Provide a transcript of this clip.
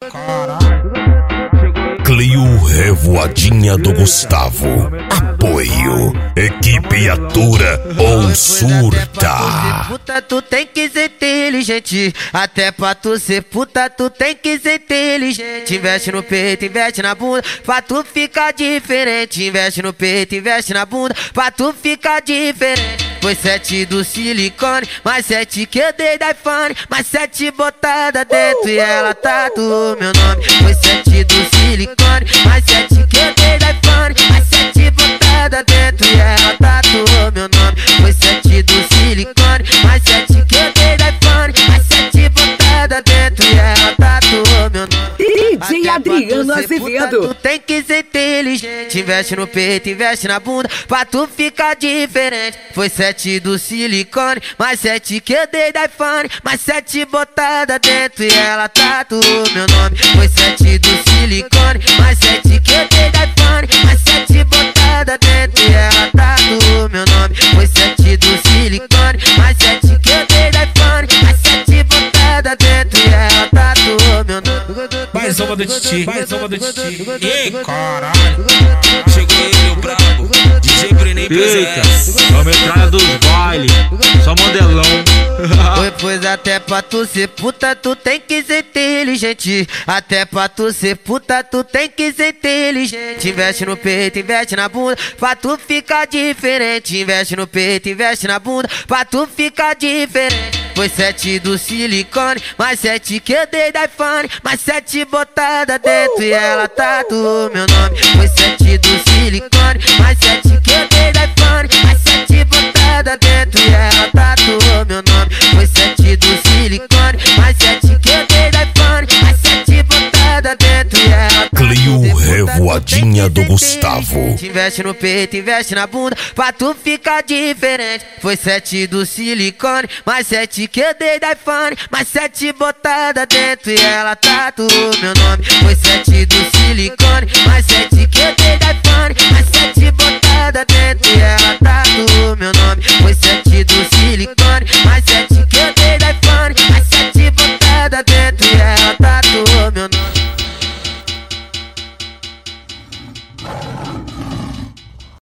Clio Revoadinha do Gustavo. Apoio. Equipe Atura ou Surta. Puta, tu tem que ser inteligente. Até pra tu ser puta, tu tem que ser inteligente. Investe no peito, investe na bunda, pra tu ficar diferente. Investe no peito, investe na bunda, pra tu ficar diferente. Foi 7 do silicone, mais 7 que eu dei da iPhone, mais 7 botada dentro e ela tatuou meu nome. Foi 7 do silicone, mais 7 que eu dei da iPhone, mais 7 botada dentro e ela tatuou meu nome. Foi 7 do silicone, mais 7 que eu dei da iPhone, mais 7 botada dentro e ela tatuou meu nome. DJ Adriano Azevedo. Tu tem que ser inteligente. Investe no peito, investe na bunda, pra tu ficar diferente. Foi 7 do silicone, mais 7 que eu dei da iPhone, mais 7 botada dentro e ela tatuou meu nome. Foi 7 do silicone, mais 7 que eu dei da iPhone, mais 7 botada dentro e ela tatuou meu nome. Foi 7 do silicone, mais 7 que eu dei da iPhone, mais 7 botada dentro e ela tatuou meu nome. Mais uma do Titi, mais uma do Titi. Ei, caralho, chegou ele, o brabo, DJ Brenem presente. É a metralha dos bailes, só modelão. Pois até pra tu ser puta, tu tem que ser inteligente. Até pra tu ser puta, tu tem que ser inteligente. Investe no peito, investe na bunda, pra tu ficar diferente. Investe no peito, investe na bunda, pra tu ficar diferente. Foi 7 do silicone, mais 7 que eu dei da iPhone, mais 7 botada dentro e ela tatuou meu nome. Foi 7 do silicone, mais 7 que eu dei da iPhone, mais 7 botada dentro e ela tatuou meu nome. Foi 7 do silicone, mais 7 que eu dei da iPhone, mais 7 botada dentro e ela Clio Revoadinha do Gustavo. Investe no peito, investe na bunda, pra tu ficar diferente. Foi 7 do silicone, mais 7 que eu dei da iPhone, mais 7 botada dentro e ela tatuou meu nome. Foi 7 do silicone,